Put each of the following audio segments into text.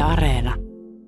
Areena.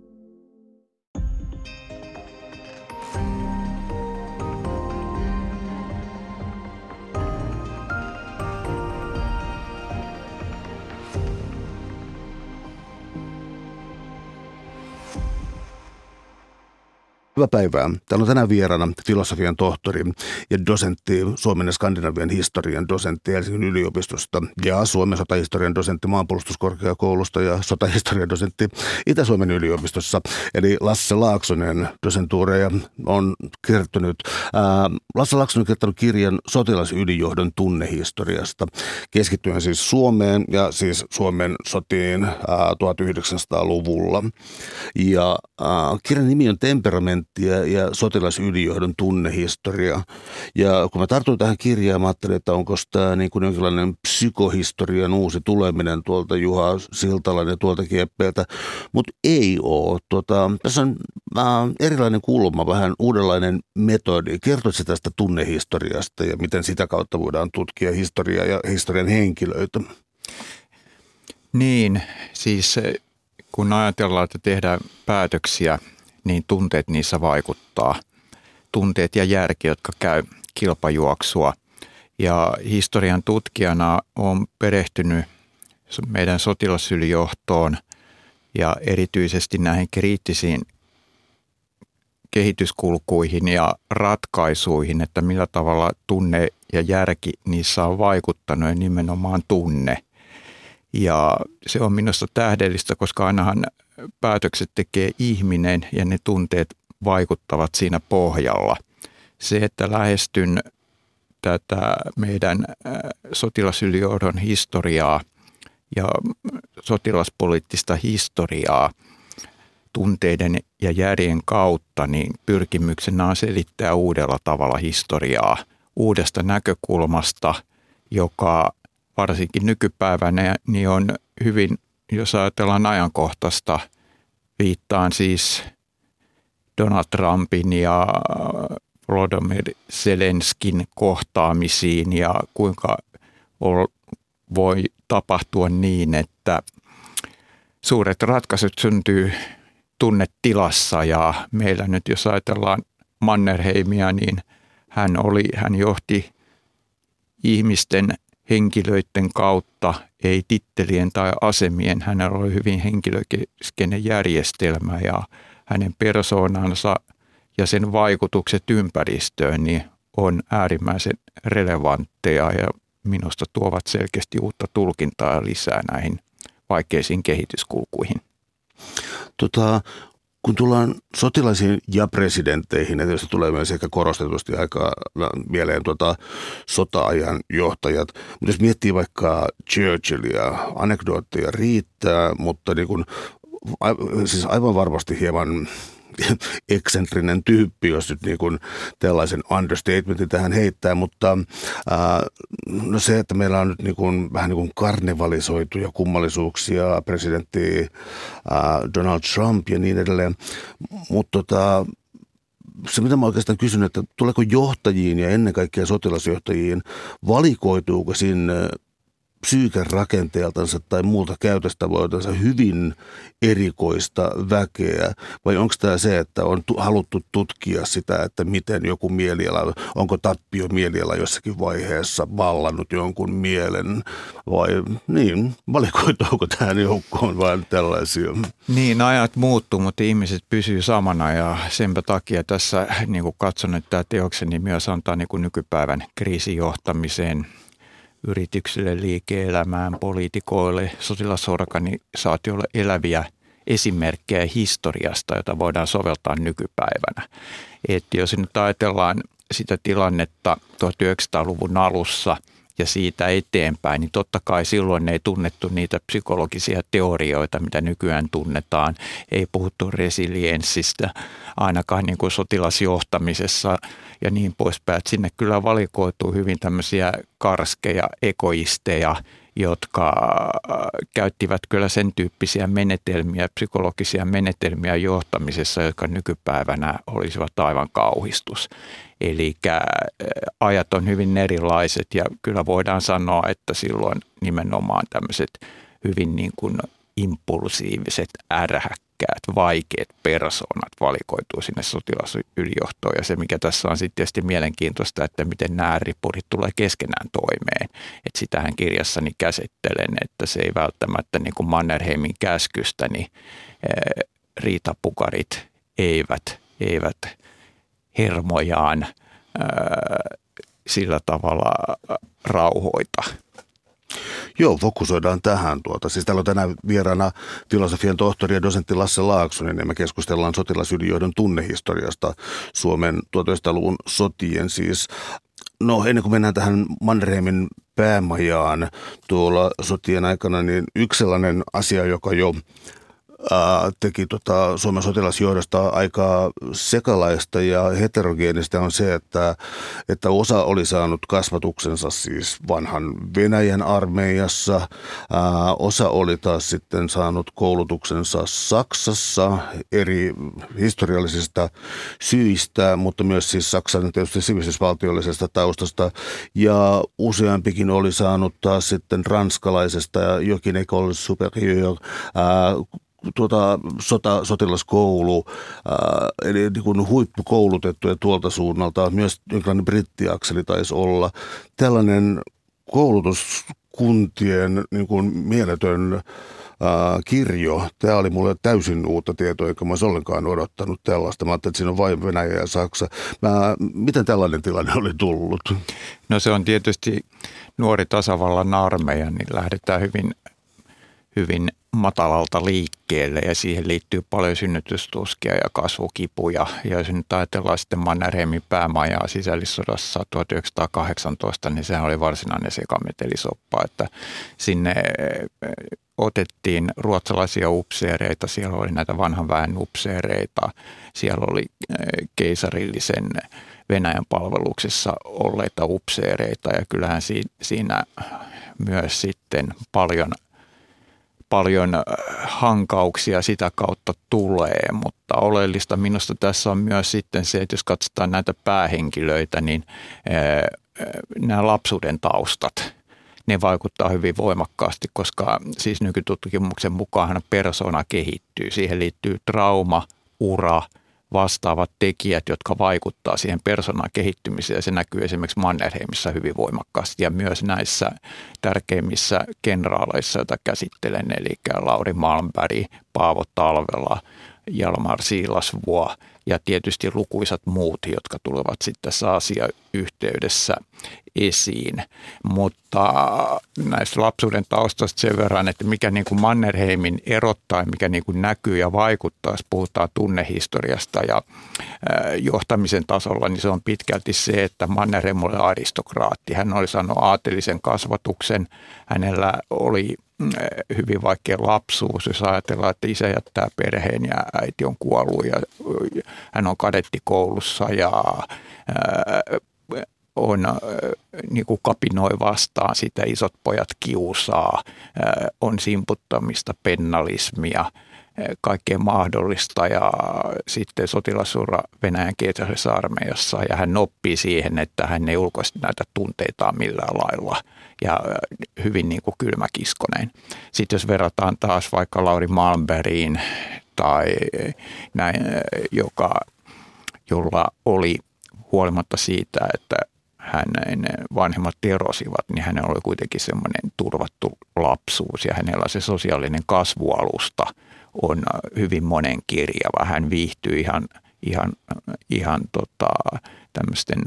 Hyvää päivää. Täällä on tänään vieraana filosofian tohtori ja dosentti, Suomen ja Skandinavian historian dosentti Helsingin yliopistosta ja Suomen sotahistorian dosentti Maanpuolustuskorkeakoulusta ja sotahistorian dosentti Itä-Suomen yliopistossa. Eli Lasse Laaksonen, dosentuureja, on kertonut. Lasse Laaksonen on kirjoittanut kirjan sotilasylijohdon tunnehistoriasta, keskittyen siis Suomeen ja siis Suomen sotiin 1900-luvulla. Ja kirjan nimi on Temperamentti ja sotilasylijohdon tunnehistoria. Ja kun mä tartuin tähän kirjaan, mä ajattelin, että onko tämä niin kuin jonkinlainen psykohistorian uusi tuleminen tuolta Juha Siltalan ja tuolta Kieppeeltä, mutta ei ole. Tässä on erilainen kulma, vähän uudenlainen metodi. Kertoisi tästä tunnehistoriasta ja miten sitä kautta voidaan tutkia historiaa ja historian henkilöitä? Niin, siis kun ajatellaan, että tehdään päätöksiä, niin tunteet niissä vaikuttaa. Tunteet ja järki, jotka käy kilpajuoksua. Ja historian tutkijana olen perehtynyt meidän sotilasylijohtoon ja erityisesti näihin kriittisiin kehityskulkuihin ja ratkaisuihin, että millä tavalla tunne ja järki niissä on vaikuttanut ja nimenomaan tunne. Ja se on minusta tähdellistä, koska ainahan päätökset tekee ihminen ja ne tunteet vaikuttavat siinä pohjalla. Se, että lähestyn tätä meidän sotilasylijohdon historiaa ja sotilaspoliittista historiaa tunteiden ja järjen kautta, niin pyrkimyksenä on selittää uudella tavalla historiaa, uudesta näkökulmasta, joka varsinkin nykypäivänä niin on hyvin, jos ajatellaan ajankohtaista, viittaan siis Donald Trumpin ja Volodymyr Zelenskin kohtaamisiin ja kuinka voi tapahtua niin, että suuret ratkaisut syntyy tunnetilassa ja meillä nyt jos ajatellaan Mannerheimia, niin hän johti ihmisten henkilöiden kautta, ei tittelien tai asemien. Hänellä oli hyvin henkilökeskeinen järjestelmä ja hänen persoonansa ja sen vaikutukset ympäristöön niin on äärimmäisen relevantteja ja minusta tuovat selkeästi uutta tulkintaa lisää näihin vaikeisiin kehityskulkuihin. Kun tullaan sotilaisiin ja presidentteihin, että jos tulee myös ehkä korostetusti aika mieleen sota-ajan johtajat, mutta jos miettii vaikka Churchillia, anekdootteja riittää, mutta niin kun, siis aivan varmasti hieman eksentrinen tyyppi, jos nyt niin kuin tällaisen understatementin tähän heittää, mutta no se, että meillä on nyt niin kuin, vähän niin kuin karnevalisoituja kummallisuuksia, presidentti Donald Trump ja niin edelleen, mutta se, mitä mä oikeastaan kysyn, että tuleeko johtajiin ja ennen kaikkea sotilasjohtajiin, valikoituuko sinne psyykerakenteeltansa tai muulta käytöstavoitansa hyvin erikoista väkeä, vai onko tämä se, että on haluttu tutkia sitä, että miten joku mieliala, onko tappio mieliala jossakin vaiheessa vallannut jonkun mielen, vai niin, valikoituuko tähän joukkoon vain tällaisia? Niin, ajat muuttuu, mutta ihmiset pysyy samana ja senpä takia tässä niin kuin katson, että tämä teokseni myös antaa niin kuin nykypäivän kriisijohtamiseen, yrityksille, liike-elämään, poliitikoille, sotilasorganisaatioille eläviä esimerkkejä historiasta, jota voidaan soveltaa nykypäivänä. Että jos nyt ajatellaan sitä tilannetta 1900-luvun alussa ja siitä eteenpäin, niin totta kai silloin ei tunnettu niitä psykologisia teorioita, mitä nykyään tunnetaan. Ei puhuttu resilienssistä, ainakaan niin kuin sotilasjohtamisessa ja niin poispäin. Että sinne kyllä valikoituu hyvin tämmöisiä karskeja egoisteja, jotka käyttivät kyllä sen tyyppisiä menetelmiä, psykologisia menetelmiä johtamisessa, jotka nykypäivänä olisivat aivan kauhistus. Eli ajat on hyvin erilaiset ja kyllä voidaan sanoa, että silloin nimenomaan tämmöiset hyvin niin kuin impulsiiviset, ärhäkkäät, vaikeat persoonat valikoituu sinne sotilasylijohtoon. Ja se, mikä tässä on sitten tietysti mielenkiintoista, että miten nämä ripurit tulee keskenään toimeen. Että sitähän kirjassani käsittelen, että se ei välttämättä niin kuin Mannerheimin käskystä, niin riitapukarit eivät hermojaan sillä tavalla rauhoita. Joo, fokusoidaan tähän. Siis täällä on tänään vieraana filosofian tohtori ja dosentti Lasse Laaksonen, ja me keskustellaan sotilasylijohdon tunnehistoriasta Suomen 1900-luvun sotien siis. No ennen kuin mennään tähän Mannerheimin päämajaan tuolla sotien aikana, niin yksi sellainen asia, joka jo teki Suomen sotilasjohdosta aika sekalaista ja heterogeenistä on se, että osa oli saanut kasvatuksensa siis vanhan Venäjän armeijassa, osa oli taas sitten saanut koulutuksensa Saksassa eri historiallisista syistä, mutta myös siis Saksan tietysti sivistysvaltiollisesta taustasta, ja useampikin oli saanut taas sitten ranskalaisesta jokin École Supérieure sotilaskoulu, eli niin kuin huippukoulutettuja tuolta suunnalta, myös jonkinlainen brittiakseli taisi olla. Tällainen koulutuskuntien niin kuin mieletön kirjo, tämä oli mulle täysin uutta tietoa, eikä mä olisi ollenkaan odottanut tällaista. Mä ajattelin, että siinä on vain Venäjä ja Saksa. Miten tällainen tilanne oli tullut? No se on tietysti nuori tasavallan armeija, niin lähdetään hyvin matalalta liikkeelle ja siihen liittyy paljon synnytystuskia ja kasvukipuja. Ja jos nyt ajatellaan sitten Mannerheimin päämajaa sisällissodassa 1918, niin sehän oli varsinainen sekametelisoppa, että sinne otettiin ruotsalaisia upseereita, siellä oli näitä vanhan väen upseereita, siellä oli keisarillisen Venäjän palveluksessa olleita upseereita ja kyllähän siinä myös sitten paljon hankauksia sitä kautta tulee, mutta oleellista minusta tässä on myös sitten se, että jos katsotaan näitä päähenkilöitä, niin nämä lapsuuden taustat, ne vaikuttaa hyvin voimakkaasti, koska siis nykytutkimuksen mukaan persoona kehittyy. Siihen liittyy trauma, ura, vastaavat tekijät, jotka vaikuttaa siihen persoonan kehittymiseen. Ja se näkyy esimerkiksi Mannerheimissa hyvin voimakkaasti ja myös näissä tärkeimmissä kenraaleissa, joita käsittelen, eli Lauri Malmberg, Paavo Talvela, Hjalmar Siilasvuo ja tietysti lukuisat muut, jotka tulevat sitten tässä asiayhteydessä esiin. Mutta näistä lapsuuden taustasta sen verran, että mikä niin kuin Mannerheimin erottaa, mikä niin kuin näkyy ja vaikuttaa, jos puhutaan tunnehistoriasta ja johtamisen tasolla, niin se on pitkälti se, että Mannerheim oli aristokraatti. Hän oli saanut aatelisen kasvatuksen, hänellä oli hyvin vaikea lapsuus, jos ajatellaan, että isä jättää perheen ja äiti on kuollut ja hän on kadettikoulussa ja niin kuin kapinoi vastaan sitä, isot pojat kiusaa, on simputtamista, pennalismia, kaikkea mahdollista ja sitten sotilasura Venäjän keisarissa armeijassa ja hän oppii siihen, että hän ei ulkoisesti näitä tunteitaan millään lailla ja hyvin niin kuin kylmäkiskonen. Sitten jos verrataan taas vaikka Lauri Malmbergiin tai näin, jolla oli huolimatta siitä, että hänen vanhemmat erosivat, niin hänellä oli kuitenkin semmoinen turvattu lapsuus ja hänellä se sosiaalinen kasvualusta on hyvin monenkirjava. Hän viihtyy ihan tämmöisten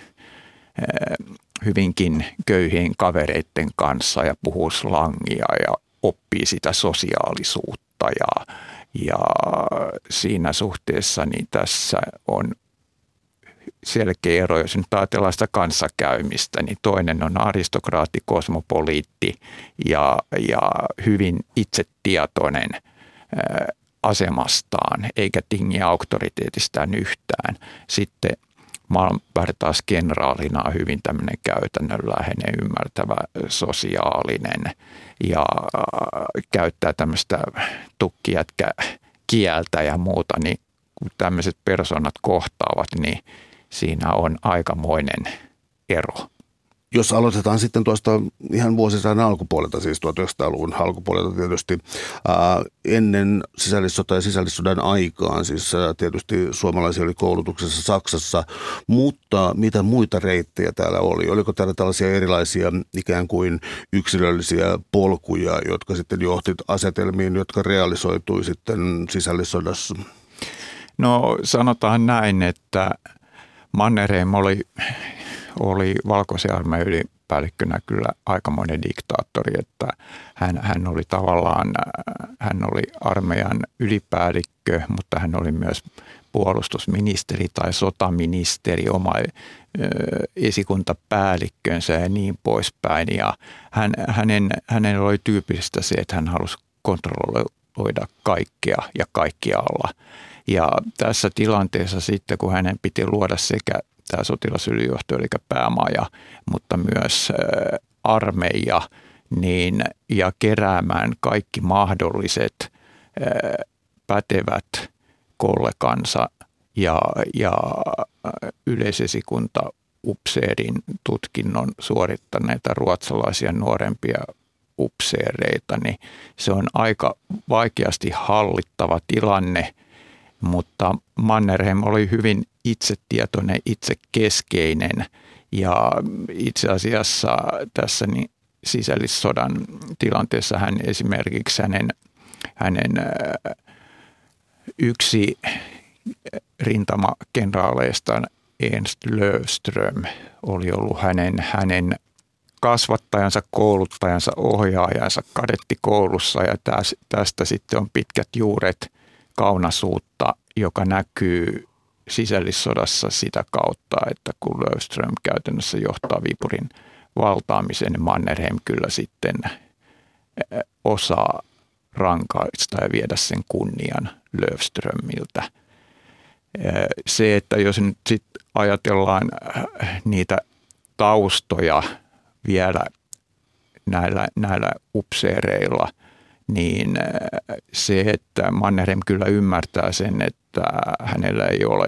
hyvinkin köyhien kavereiden kanssa ja puhuu slangia ja oppii sitä sosiaalisuutta ja siinä suhteessa niin tässä on selkeä ero, jos nyt ajatellaan sitä kanssakäymistä, niin toinen on aristokraatti, kosmopoliitti ja hyvin itsetietoinen asemastaan, eikä tingi auktoriteetistaan yhtään. Sitten Malmberg taas kenraalina on hyvin tämmöinen käytännönläheinen, ymmärtävä, sosiaalinen ja käyttää tämmöistä tukkijätkäkieltä ja muuta, niin kun tämmöiset persoonat kohtaavat, niin siinä on aikamoinen ero. Jos aloitetaan sitten tuosta ihan vuosisadan alkupuolelta, siis 1900-luvun alkupuolelta tietysti, ennen sisällissota ja sisällissodan aikaan, siis tietysti suomalaisia oli koulutuksessa Saksassa, mutta mitä muita reittejä täällä oli? Oliko täällä tällaisia erilaisia ikään kuin yksilöllisiä polkuja, jotka sitten johti asetelmiin, jotka realisoitui sitten sisällissodassa? No sanotaan näin, että Mannerheim oli Valkoisen armeijan ylipäällikkönä kyllä aikamoinen diktaattori, että hän oli tavallaan, hän oli armeijan ylipäällikkö, mutta hän oli myös puolustusministeri tai sotaministeri, oma esikuntapäällikkönsä ja niin poispäin. Ja hänen oli tyypillistä se, että hän halusi kontrolloida kaikkea ja kaikkialla. Ja tässä tilanteessa sitten, kun hänen piti luoda sekä tämä sotilasylijohto, eli päämaja, mutta myös armeija, niin, ja keräämään kaikki mahdolliset pätevät kollegansa ja yleisesikuntaupseerin tutkinnon suorittaneita ruotsalaisia nuorempia upseereita, niin se on aika vaikeasti hallittava tilanne, mutta Mannerheim oli hyvin itsetietoinen, itsekeskeinen ja itse asiassa tässä niin sisällissodan tilanteessa hän esimerkiksi hänen yksi rintamakenraaleistaan Ernst Löfström oli ollut hänen kasvattajansa, kouluttajansa, ohjaajansa kadettikoulussa ja tästä sitten on pitkät juuret kaunasuutta, joka näkyy sisällissodassa sitä kautta, että kun Löfström käytännössä johtaa Viipurin valtaamiseen, niin Mannerheim kyllä sitten osaa rankaista ja viedä sen kunnian Löfströmiltä. Se, että jos nyt sitten ajatellaan niitä taustoja vielä näillä upseereilla, niin se, että Mannerheim kyllä ymmärtää sen, että hänellä ei ole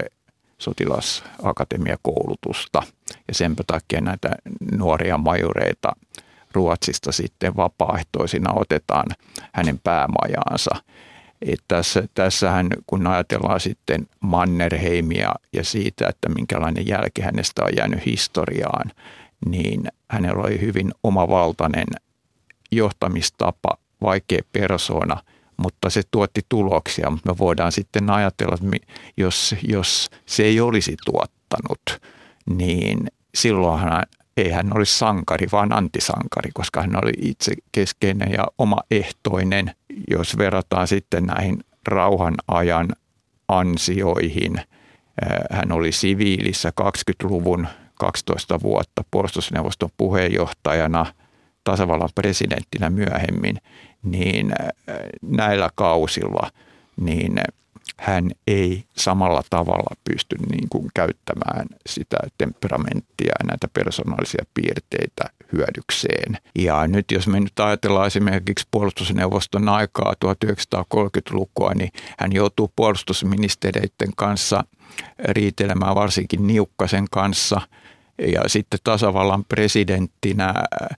sotilasakatemiakoulutusta ja sen takia näitä nuoria majoreita Ruotsista sitten vapaaehtoisina otetaan hänen päämajaansa. Tässähän kun ajatellaan sitten Mannerheimia ja siitä, että minkälainen jälki hänestä on jäänyt historiaan, niin hänellä oli hyvin omavaltainen johtamistapa, vaikea persoona, mutta se tuotti tuloksia. Mutta me voidaan sitten ajatella, että jos se ei olisi tuottanut, niin silloinhan ei hän olisi sankari, vaan antisankari, koska hän oli itse keskeinen ja omaehtoinen. Jos verrataan sitten näihin rauhan ajan ansioihin, hän oli siviilissä 20-luvun 12 vuotta puolustusneuvoston puheenjohtajana, tasavallan presidenttinä myöhemmin, niin näillä kausilla niin hän ei samalla tavalla pysty niin kuin käyttämään sitä temperamenttia ja näitä persoonallisia piirteitä hyödykseen. Ja nyt jos me nyt ajatellaan esimerkiksi puolustusneuvoston aikaa 1930-lukua, niin hän joutuu puolustusministereiden kanssa riitelemään varsinkin Niukkasen kanssa ja sitten tasavallan presidenttinä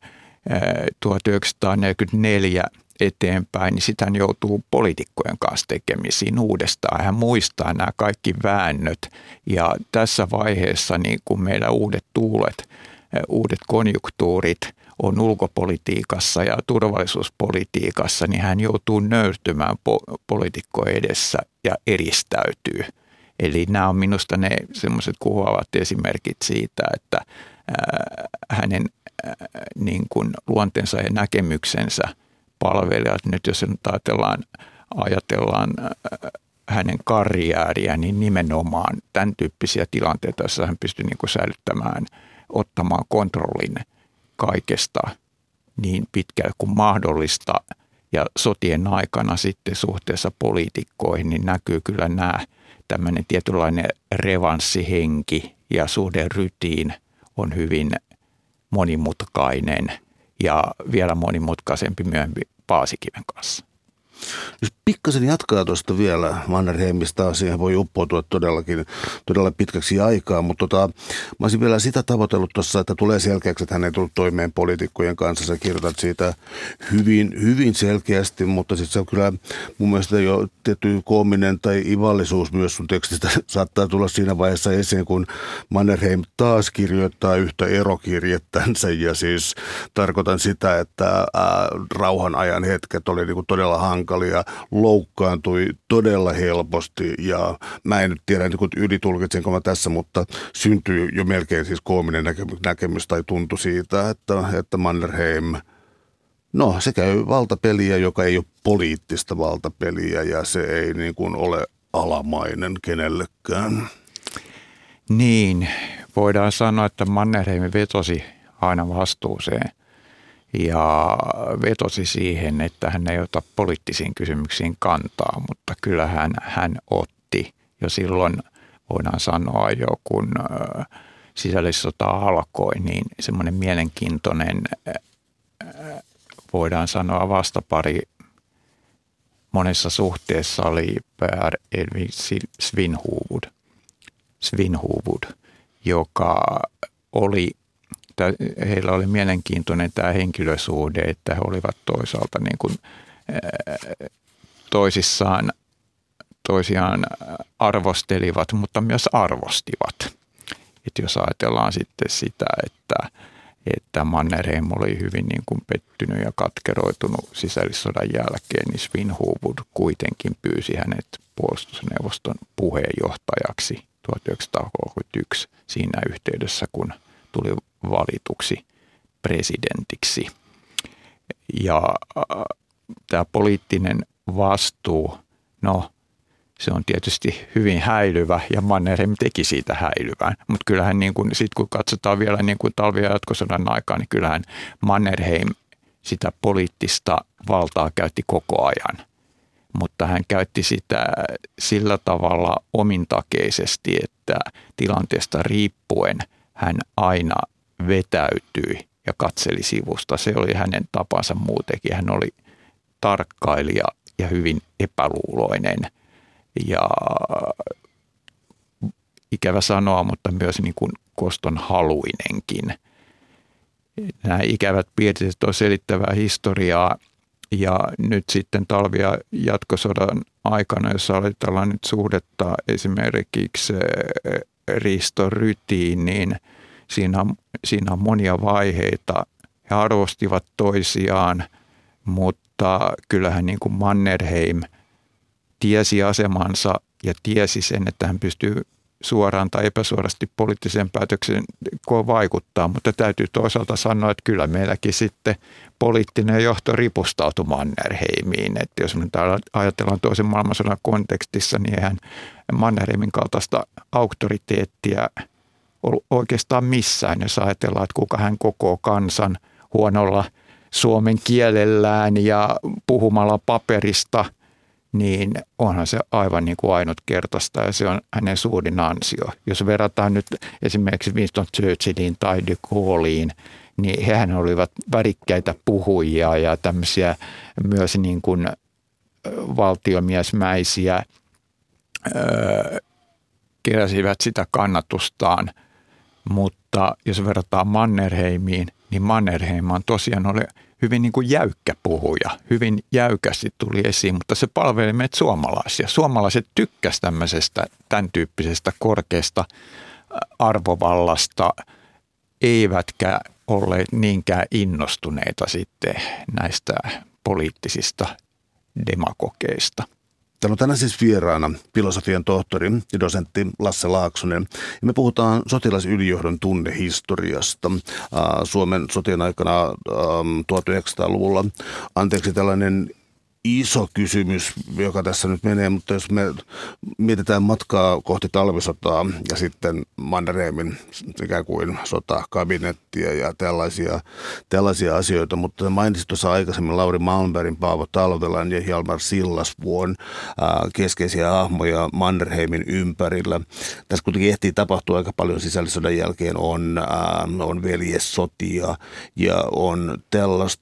1944 eteenpäin, niin sitten hän joutuu poliitikkojen kanssa tekemisiin uudestaan. Hän muistaa nämä kaikki väännöt ja tässä vaiheessa niin kun meillä uudet tuulet, uudet konjunktuurit on ulkopolitiikassa ja turvallisuuspolitiikassa, niin hän joutuu nöyrtymään poliitikkojen edessä ja eristäytyy. Eli nämä on minusta ne semmoiset kuvaavat esimerkit siitä, että hänen niin kuin luonteensa ja näkemyksensä palvelijat. Nyt jos nyt ajatellaan hänen karjääriä, niin nimenomaan tämän tyyppisiä tilanteita, joissa hän pystyi niin kuin säilyttämään, ottamaan kontrollin kaikesta niin pitkälle kuin mahdollista. Ja sotien aikana sitten suhteessa poliitikkoihin niin näkyy kyllä nämä tämmöinen tietynlainen revanssihenki ja suhderytiin on hyvin monimutkainen ja vielä monimutkaisempi myöhemmin Paasikiven kanssa. Jos pikkasen jatkaa tuosta vielä Mannerheimista. Siihen voi uppoutua todella pitkäksi aikaa, mutta mä olisin vielä sitä tavoitellut tuossa, että tulee selkeäksi, että hän ei tullut toimeen poliitikkojen kanssa. Sä kirjoitat siitä hyvin selkeästi, mutta sitten se on kyllä mun mielestä jo tietty koominen tai ivallisuus myös sun tekstistä saattaa tulla siinä vaiheessa esiin, kun Mannerheim taas kirjoittaa yhtä erokirjettänsä, ja siis tarkoitan sitä, että rauhan ajan hetket oli niinku todella hankalia, loukkaantui todella helposti, ja mä en nyt tiedä, niin ylitulkitsenko mä tässä, mutta syntyi jo melkein siis koominen näkemys tai tuntui siitä, että Mannerheim, no se käy valtapeliä, joka ei ole poliittista valtapeliä, ja se ei niin kuin ole alamainen kenellekään. Niin, voidaan sanoa, että Mannerheim vetosi aina vastuuseen ja vetosi siihen, että hän ei ota poliittisiin kysymyksiin kantaa, mutta kyllähän hän otti jo silloin, voidaan sanoa jo kun sisällissota alkoi, niin semmoinen mielenkiintoinen, voidaan sanoa vastapari monessa suhteessa oli Per Edvin Svinhufvud, joka oli, heillä oli mielenkiintoinen tämä henkilösuhde, että he olivat toisaalta niin kuin toisiaan arvostelivat, mutta myös arvostivat. Et jos ajatellaan sitten sitä, että Mannerheim oli hyvin niin kuin pettynyt ja katkeroitunut sisällissodan jälkeen, niin Svinhufvud kuitenkin pyysi hänet puolustusneuvoston puheenjohtajaksi 1931 siinä yhteydessä, kun tuli valituksi presidentiksi. Ja tämä poliittinen vastuu, no se on tietysti hyvin häilyvä ja Mannerheim teki siitä häilyvän, mutta kyllähän niin kun, sit kun katsotaan vielä niin kuin talvi- ja jatkosodan aikaa, niin kyllähän Mannerheim sitä poliittista valtaa käytti koko ajan. Mutta hän käytti sitä sillä tavalla omintakeisesti, että tilanteesta riippuen hän aina vetäytyi ja katseli sivusta. Se oli hänen tapansa muutenkin. Hän oli tarkkailija ja hyvin epäluuloinen ja ikävä sanoa, mutta myös niin kuin kostonhaluinenkin. Nämä ikävät piirteet on selittävää historiaa. Ja nyt sitten talvi- ja jatkosodan aikana, jos ajatellaan nyt suhdetta esimerkiksi Risto Rytiin, niin siinä on monia vaiheita. He arvostivat toisiaan, mutta kyllähän niin kuin Mannerheim tiesi asemansa ja tiesi sen, että hän pystyy suoraan tai epäsuorasti poliittiseen päätöksentekoon vaikuttaa, mutta täytyy toisaalta sanoa, että kyllä meilläkin sitten poliittinen johto ripustautui Mannerheimiin. Että jos me täällä ajatellaan toisen maailmansodan kontekstissa, niin eihän Mannerheimin kaltaista auktoriteettia ollut oikeastaan missään, jos ajatellaan, että kuka hän kokoo kansan huonolla suomen kielellään ja puhumalla paperista, niin onhan se aivan niin kuin ainutkertaista ja se on hänen suurin ansio. Jos verrataan nyt esimerkiksi Winston Churchilliin tai de Gaulleen, niin hehän olivat värikkäitä puhujia ja tämmöisiä myös niin kuin valtiomiesmäisiä, keräsivät sitä kannatustaan. Mutta jos verrataan Mannerheimiin, niin Mannerheim on tosiaan oli hyvin niin kuin jäykkä puhuja, hyvin jäykästi tuli esiin, mutta se palveli meitä suomalaisia. Suomalaiset tykkäsivät tämmöisestä, tämän tyyppisestä korkeasta arvovallasta, eivätkä olleet niinkään innostuneita sitten näistä poliittisista demagogeista. Täällä on tänään siis vieraana filosofian tohtori ja dosentti Lasse Laaksonen. Ja me puhutaan sotilasylijohdon tunnehistoriasta Suomen sotien aikana 1900-luvulla. Anteeksi tällainen iso kysymys, joka tässä nyt menee, mutta jos me mietitään matkaa kohti talvisotaa ja sitten Mannerheimin ikään kuin sotakabinettia ja tällaisia asioita, mutta mainitsit tuossa aikaisemmin Lauri Malmbergin, Paavo Talvelan ja Hjalmar Sillasvuon keskeisiä hahmoja Mannerheimin ympärillä. Tässä kuitenkin ehtii tapahtua aika paljon sisällissodan jälkeen, on veljessotia ja on tällaista, mutta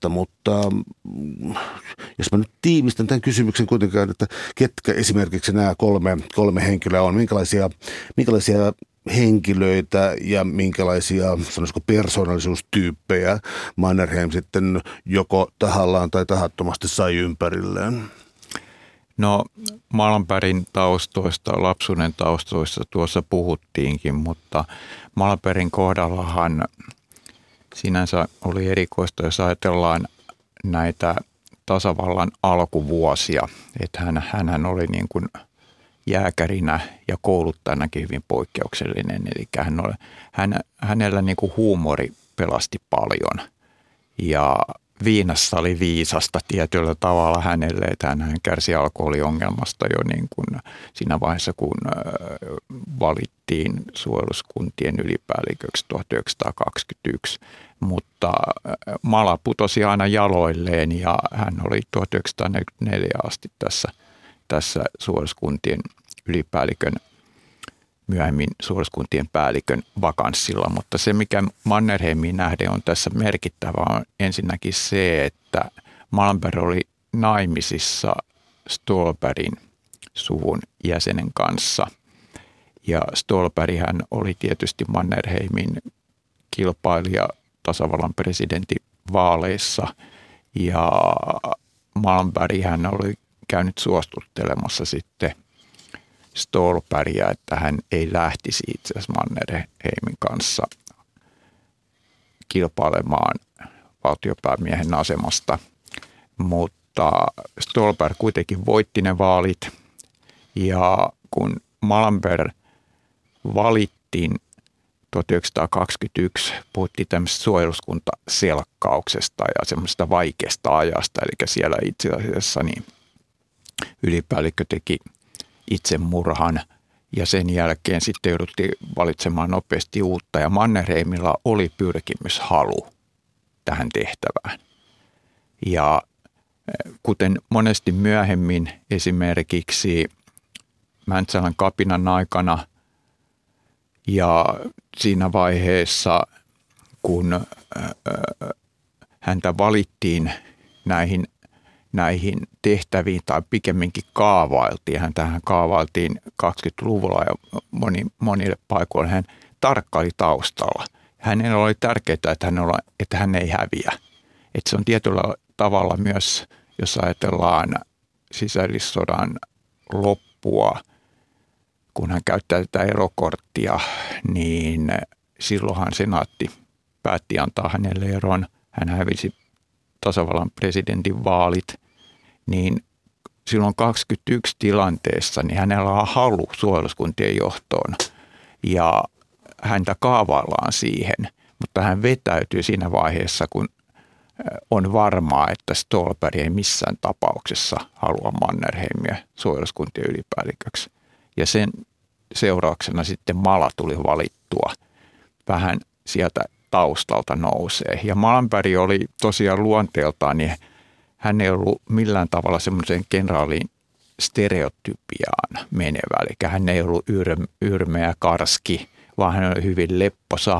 jos mä nyt tiivistän tämän kysymyksen kuitenkaan, että ketkä esimerkiksi nämä kolme henkilöä on, minkälaisia henkilöitä ja minkälaisia, sanoisiko, persoonallisuustyyppejä Mannerheim sitten joko tahallaan tai tahattomasti sai ympärilleen? No, Malmbergin taustoista, lapsuuden taustoista tuossa puhuttiinkin, mutta Malmbergin kohdallahan sinänsä oli erikoista, jos ajatellaan näitä tasavallan alkuvuosia, että hän oli niin kuin jääkärinä ja kouluttajanakin hyvin poikkeuksellinen, eli hänellä niin kuin huumori pelasti paljon ja viinassa oli viisasta tietyllä tavalla hänelle, että hän kärsi alkoholiongelmasta jo niin kuin siinä vaiheessa, kun valittiin suojeluskuntien ylipäälliköksi 1921, mutta Mala putosi aina jaloilleen ja hän oli 1944 asti tässä suojeluskuntien ylipäällikön, myöhemmin suojeluskuntien päällikön vakanssilla, mutta se mikä Mannerheimiin nähden on tässä merkittävää on ensinnäkin se, että Malmberg oli naimisissa Ståhlbergin suvun jäsenen kanssa ja Ståhlberg hän oli tietysti Mannerheimin kilpailija tasavallan presidentin vaaleissa ja Malmberg hän oli käynyt suostuttelemassa sitten Ståhlbergia, että hän ei lähtisi itse asiassa Mannerheimin kanssa kilpailemaan valtiopäämiehen asemasta, mutta Ståhlberg kuitenkin voitti ne vaalit ja kun Malmberg valittiin 1921, puhuttiin tämmöisestä suojeluskuntaselkkauksesta ja semmoista vaikeasta ajasta, eli siellä itse asiassa niin ylipäällikkö teki itsemurhan ja sen jälkeen sitten jouduttiin valitsemaan nopeasti uutta ja Mannerheimilla oli pyrkimyshalu tähän tehtävään. Ja kuten monesti myöhemmin esimerkiksi Mäntsälän kapinan aikana ja siinä vaiheessa, kun häntä valittiin näihin tehtäviin tai pikemminkin kaavailtiin. Häntähän kaavailtiin 20-luvulla ja monille paikoille hän tarkkaili taustalla. Hänellä oli tärkeää, että hän ei häviä. Että se on tietyllä tavalla myös, jos ajatellaan sisällissodan loppua, kun hän käyttää tätä erokorttia, niin silloinhan senaatti päätti antaa hänelle eron. Hän hävisi tasavallan presidentin vaalit, niin silloin 21 tilanteessa niin hänellä on halu suojeluskuntien johtoon ja häntä kaavaillaan siihen, mutta hän vetäytyy siinä vaiheessa, kun on varmaa, että Ståhlberg ei missään tapauksessa halua Mannerheimia suojeluskuntien ylipäälliköksi. Ja sen seurauksena sitten Mala tuli valittua vähän sieltä taustalta nousee. Ja Malmberg oli tosiaan luonteeltaan, niin hän ei ollut millään tavalla semmoisen kenraalin stereotypiaan menevä. Eli hän ei ollut yrmeä karski, vaan hän oli hyvin lepposa.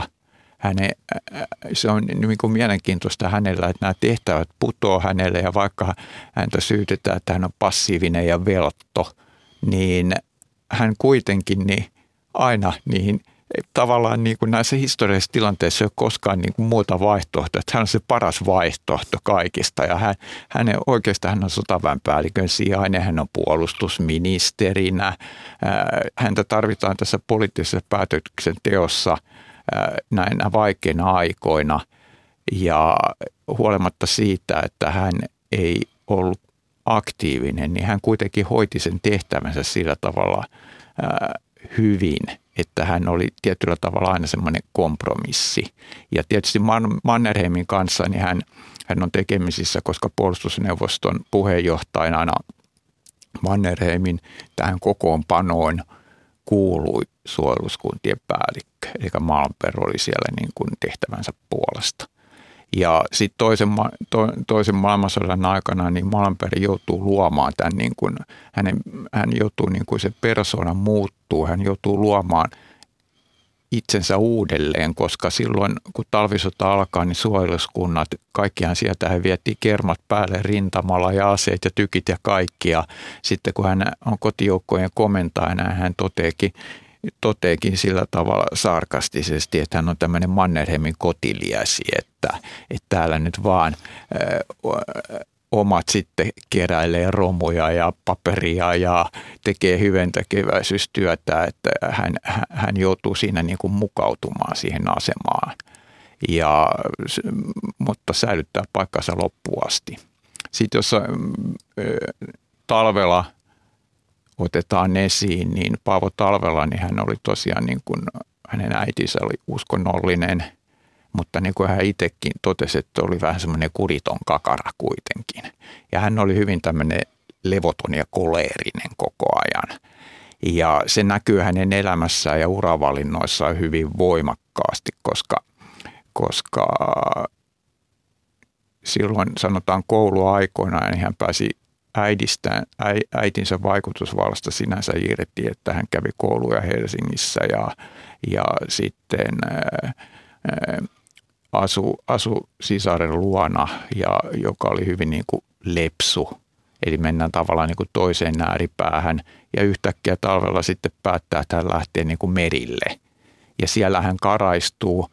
Se on niin kuin mielenkiintoista hänellä, että nämä tehtävät putoo hänelle ja vaikka häntä syytetään, että hän on passiivinen ja veltto, niin hän kuitenkin niin aina niihin tavallaan niin kuin näissä historiallisissa tilanteissa ei ole koskaan niin kuin muuta vaihtoehtoa, että hän on se paras vaihtoehto kaikista ja hän on sotaväenpäällikön sijainen, hän on puolustusministerinä, häntä tarvitaan tässä poliittisessa päätöksenteossa näinä vaikeina aikoina ja huolimatta siitä, että hän ei ollut aktiivinen, niin hän kuitenkin hoiti sen tehtävänsä sillä tavalla hyvin, että hän oli tietyllä tavalla aina semmoinen kompromissi. Ja tietysti Mannerheimin kanssa niin hän on tekemisissä, koska puolustusneuvoston puheenjohtajana aina Mannerheimin tähän kokoonpanoon kuului suojeluskuntien päällikkö. Eli Malmberg oli siellä niin kuin tehtävänsä puolesta. Ja sitten toisen maailmansodan aikana niin Malmberg joutuu luomaan tämän, niin kuin, hän joutuu niin kuin se persona muuttuu, hän joutuu luomaan itsensä uudelleen, koska silloin kun talvisota alkaa, niin suojeluskunnat, kaikkihan sieltä he vietiin kermat päälle rintamalla ja aseet ja tykit ja kaikki. Ja sitten kun hän on kotijoukkojen komentajana, hän toteekin sillä tavalla sarkastisesti, että hän on tämmöinen Mannerheimin kotiliäsi, että täällä nyt vaan omat sitten keräilee romuja ja paperia ja tekee hyväntekeväisyystyötä, että hän joutuu siinä niin kuin mukautumaan siihen asemaan, mutta säilyttää paikkansa loppuun asti. Sitten jos Talvela otetaan esiin, niin Paavo Talvela, niin hän oli tosiaan niin kuin, hänen äitinsä oli uskonnollinen, mutta niin kuin hän itsekin totesi, että oli vähän semmoinen kuriton kakara kuitenkin. Ja hän oli hyvin tämmöinen levoton ja koleerinen koko ajan. Ja se näkyy hänen elämässään ja uravalinnoissaan hyvin voimakkaasti, koska silloin sanotaan kouluaikoina, niin hän pääsi äitinsä vaikutusvallasta sinänsä irti, että hän kävi kouluja Helsingissä ja sitten asu sisaren luona, joka oli hyvin niin kuin lepsu. Eli mennään tavallaan niin kuin toiseen ääripäähän ja yhtäkkiä Talvella sitten päättää, että hän lähtee niin kuin merille. Ja siellä hän karaistuu,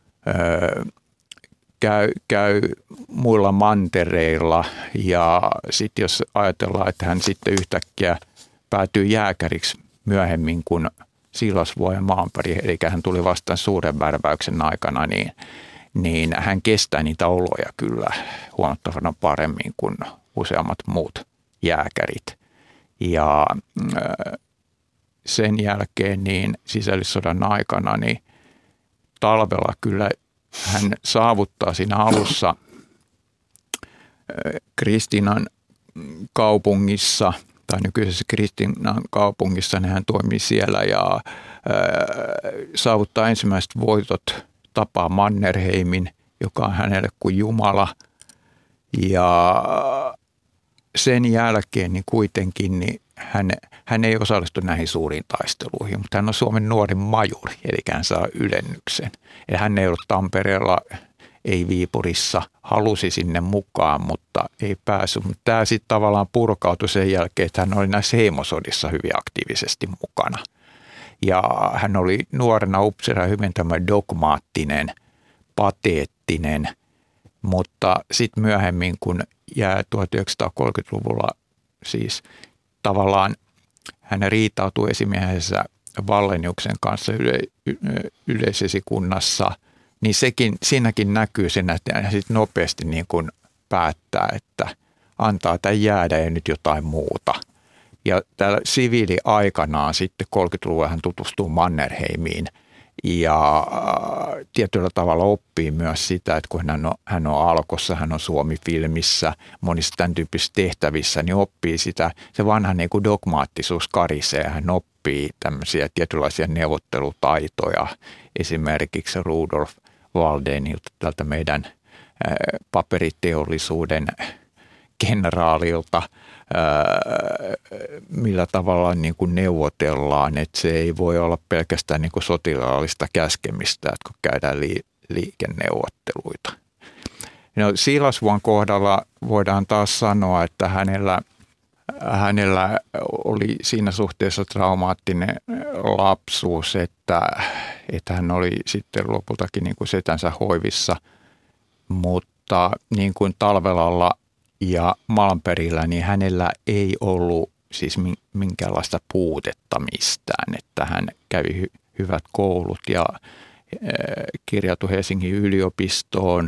käy muilla mantereilla ja sitten jos ajatellaan, että hän sitten yhtäkkiä päätyy jääkäriksi myöhemmin kuin Siilasvuohen Maanperi, eli hän tuli vastaan suuren värväyksen aikana, niin hän kestää niitä oloja kyllä huomattavasti paremmin kuin useammat muut jääkärit. Ja sen jälkeen niin sisällissodan aikana niin Talvela kyllä hän saavuttaa siinä alussa Kristiinan kaupungissa tai nykyisessä Kristiinan kaupungissa, niin hän toimii siellä ja saavuttaa ensimmäiset voitot, tapaa Mannerheimin, joka on hänelle kuin Jumala. Ja sen jälkeen niin kuitenkin niin hän ei osallistu näihin suuriin taisteluihin, mutta hän on Suomen nuorin majuri, eli hän saa ylennyksen. Ja hän ei ollut Tampereella, ei Viipurissa, halusi sinne mukaan, mutta ei päässyt. Mutta tämä sitten tavallaan purkautui sen jälkeen, että hän oli näissä heimosodissa hyvin aktiivisesti mukana. Ja hän oli nuorena upseerina hyvin tämmöinen dogmaattinen, pateettinen, mutta sitten myöhemmin, kun jää 1930-luvulla siis tavallaan hän riitautui esimiehensä Walleniuksen kanssa yleisesikunnassa, niin siinäkin näkyy sen, että hän sitten nopeasti niin kuin päättää, että antaa tämän jäädä ja nyt jotain muuta. Ja täällä siviiliaikanaan sitten 30-luvulla hän tutustuu Mannerheimiin ja tietyllä tavalla oppii myös sitä, että kun hän on Alkossa, hän on Suomi-filmissä, monissa tämän tyyppisissä tehtävissä, niin oppii sitä, se vanha niin kuin dogmaattisuus karisee, hän oppii tämmöisiä tietynlaisia neuvottelutaitoja, esimerkiksi Rudolf Waldenilta, tältä meidän paperiteollisuuden kenraalilta, millä tavalla niin kuin neuvotellaan, että se ei voi olla pelkästään niin kuin sotilaallista käskemistä, että kun käydään liikenneuvotteluita. No, Siilasvuon kohdalla voidaan taas sanoa, että hänellä oli siinä suhteessa traumaattinen lapsuus, että hän oli sitten lopultakin niin kuin setänsä hoivissa, mutta niin kuin Talvelalla ja Malmperillä, niin hänellä ei ollut siis minkäänlaista puutetta mistään, että hän kävi hyvät koulut ja kirjautui Helsingin yliopistoon,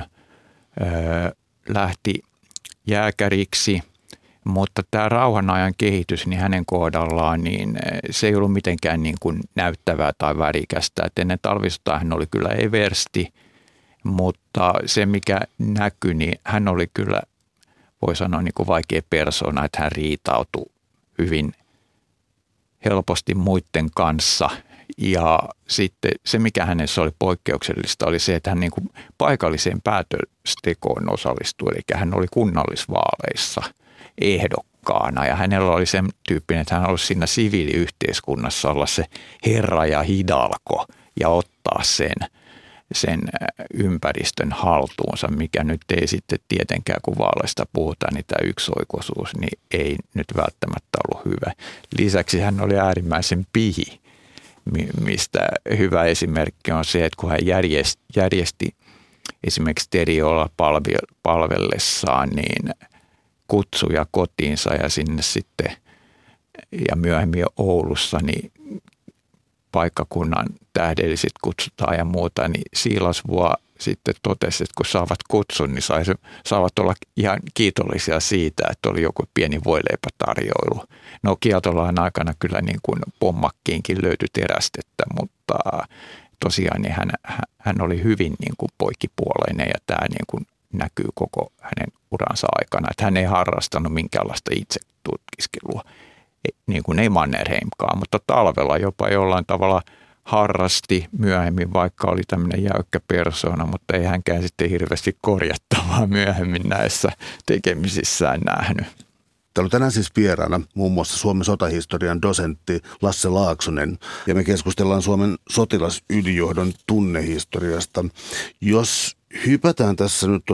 lähti jääkäriksi, mutta tämä rauhanajan kehitys niin hänen kohdallaan, niin se ei ollut mitenkään niin kuin näyttävää tai värikästä. Et ennen talvisotaa hän oli kyllä eversti, mutta se mikä näkyi, niin hän oli kyllä, voi sanoa, niin kuin vaikea persona, että hän riitautui hyvin helposti muiden kanssa. Ja sitten se, mikä hänessä oli poikkeuksellista, oli se, että hän niin kuin paikalliseen päätöstekoon osallistui. Eli hän oli kunnallisvaaleissa ehdokkaana ja hänellä oli sen tyyppinen, että hän olisi siinä siviiliyhteiskunnassa olla se herra ja hidalko ja ottaa sen ympäristön haltuunsa, mikä nyt ei sitten tietenkään, kun vaaleista puhutaan, niin tämä yksioikoisuus niin ei nyt välttämättä ollut hyvä. Lisäksi hän oli äärimmäisen pihi, mistä hyvä esimerkki on se, että kun hän järjesti esimerkiksi Teriolla palvellessaan niin kutsuja kotiinsa ja sinne sitten ja myöhemmin Oulussa niin paikkakunnan tähdelliset kutsutaan ja muuta, niin Siilasvuo sitten totesi, että kun saavat kutsun, niin saavat olla ihan kiitollisia siitä, että oli joku pieni voileipätarjoilu. No kieltolain aikana kyllä niin kuin pommakkiinkin löytyi terästettä, mutta tosiaan niin hän oli hyvin niin kuin poikkipuoleinen ja tämä niin kuin näkyy koko hänen uransa aikana, että hän ei harrastanut minkäänlaista itsetutkiskelua, niin kuin ei Mannerheimkaan, mutta talvella jopa jollain tavalla harrasti myöhemmin, vaikka oli tämmöinen jäykkä persoona, mutta ei hänkään sitten hirveästi korjattavaa myöhemmin näissä tekemisissään nähnyt. Täällä on tänään siis vieraana muun muassa Suomen sotahistorian dosentti Lasse Laaksonen ja me keskustellaan Suomen sotilasylijohdon tunnehistoriasta. Jos hypätään tässä nyt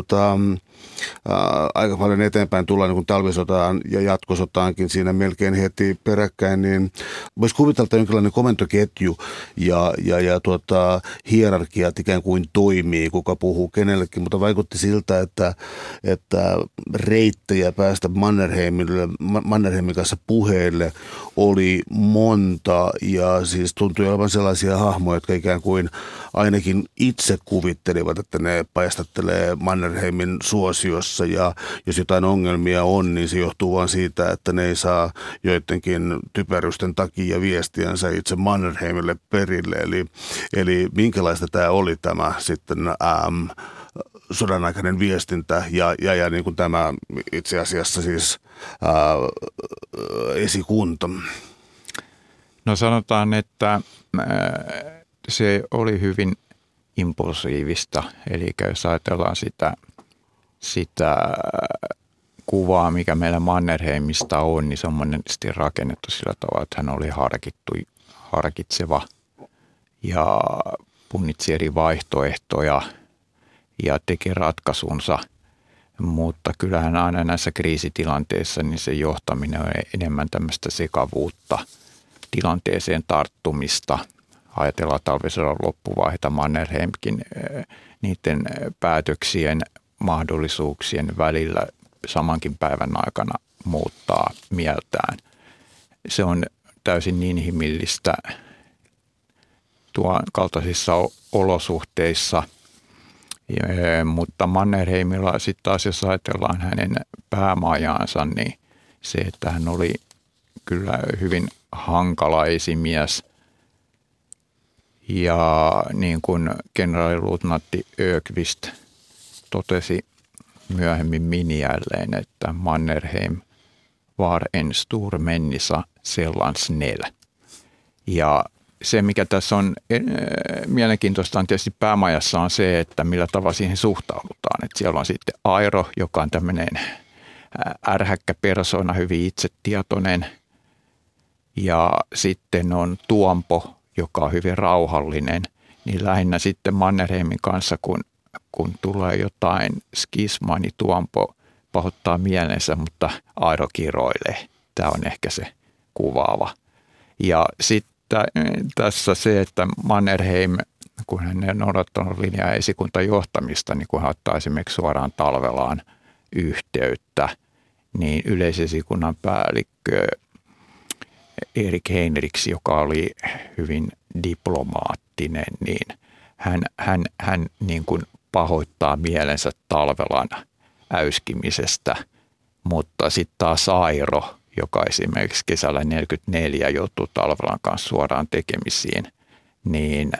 aika paljon eteenpäin, tullaan niin talvisotaan ja jatkosotaankin siinä melkein heti peräkkäin, niin voisi kuvitella, että jonkinlainen komentoketju ja hierarkiat ikään kuin toimii, kuka puhuu kenellekin, mutta vaikutti siltä, että reittejä päästä Mannerheimin kanssa puheille oli monta ja siis tuntui olevan sellaisia hahmoja, jotka ikään kuin ainakin itse kuvittelivat, että ne paistattelee Mannerheimin suosiossa ja jos jotain ongelmia on, niin se johtuu vain siitä, että ne ei saa joidenkin typerysten takia viestiänsä itse Mannerheimille perille. Eli minkälaista tämä oli tämä sitten sodan aikainen viestintä ja niin kuin tämä itse asiassa siis esikunta? No sanotaan, että se oli hyvin impulsiivista, eli jos ajatellaan sitä kuvaa, mikä meillä Mannerheimista on, niin se on monesti rakennettu sillä tavalla, että hän oli harkitseva ja punnitsi eri vaihtoehtoja ja teki ratkaisunsa, mutta kyllähän aina näissä kriisitilanteissa niin se johtaminen on enemmän tämmöistä sekavuutta, tilanteeseen tarttumista. Ajatellaan talvisodan loppuvaiheita Mannerheimkin niiden päätöksien mahdollisuuksien välillä samankin päivän aikana muuttaa mieltään. Se on täysin inhimillistä tuon kaltaisissa olosuhteissa, mutta Mannerheimilla sitten taas, jos ajatellaan hänen päämajaansa, niin se, että hän oli kyllä hyvin hankala esimies. Ja niin kuin kenraaliluutnantti Öqvist totesi myöhemmin Minjälleen, että Mannerheim var en stor människa, sällan snäll. Ja se, mikä tässä on mielenkiintoista on tietysti päämajassa on se, että millä tavalla siihen suhtaudutaan. Että siellä on sitten Airo, joka on tämmöinen ärhäkkä persona, hyvin itsetietoinen. Ja sitten on Tuompo, joka on hyvin rauhallinen. Niin lähinnä sitten Mannerheimin kanssa, kun tulee jotain skismaa, niin Tuompo pahoittaa mielensä, mutta Airo kiroilee. Tämä on ehkä se kuvaava. Ja sitten tässä se, että Mannerheim, kun hän on odottanut linjaa esikuntajohtamista, niin kun hän ottaa esimerkiksi suoraan Talvelaan yhteyttä, niin yleisesikunnan päällikkö Erik Heinrichs, joka oli hyvin diplomaattinen, niin hän niin kuin pahoittaa mielensä Talvelan äyskimisestä, mutta sitten taas Airo, joka esimerkiksi kesällä 1944 joutuu Talvelan kanssa suoraan tekemisiin, niin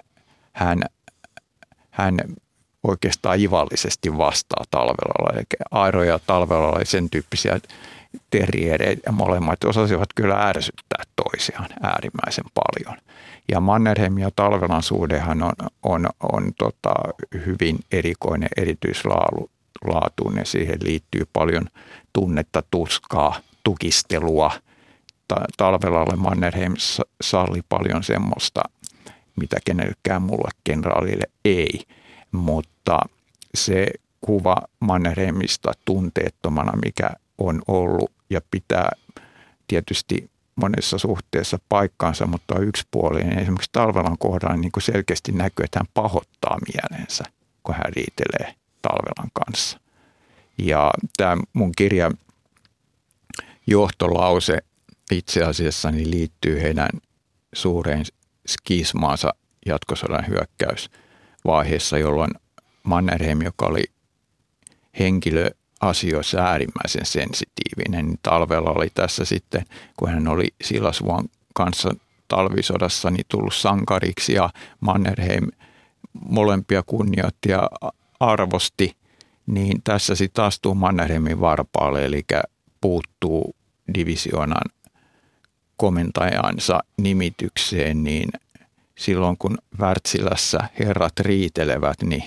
hän oikeastaan ivallisesti vastaa Talvelalla. Eli Airo ja Talvelalla oli sen tyyppisiä terriereitä ja molemmat osasivat kyllä ärsyttää toisiaan äärimmäisen paljon. Ja Mannerheim ja Talvelan suhdehan on hyvin erikoinen, erityislaatuinen. Siihen liittyy paljon tunnetta, tuskaa, tukistelua. Talvelalle Mannerheim salli paljon semmoista mitä kenellekään mulle kenraalille ei. Mutta se kuva Mannerheimista tunteettomana, mikä on ollut ja pitää tietysti monessa suhteessa paikkaansa, mutta on yksipuolinen. Esimerkiksi Talvelan kohdalla niin kuin selkeästi näkyy, että hän pahoittaa mielensä, kun hän riitelee Talvelan kanssa. Ja tämä mun kirjan johtolause itse asiassa niin liittyy heidän suureen skismaansa jatkosodan hyökkäysvaiheessa, jolloin Mannerheim, joka oli henkilöasioissa äärimmäisen sensitiivinen, niin Talvela oli tässä sitten, kun hän oli Silasvuon kanssa talvisodassa, niin tullut sankariksi ja Mannerheim molempia kunnioitti ja arvosti, niin tässä sitten astuu Mannerheimin varpaalle, eli puuttuu divisioonan komentajansa nimitykseen, niin silloin kun Wärtsilässä herrat riitelevät, niin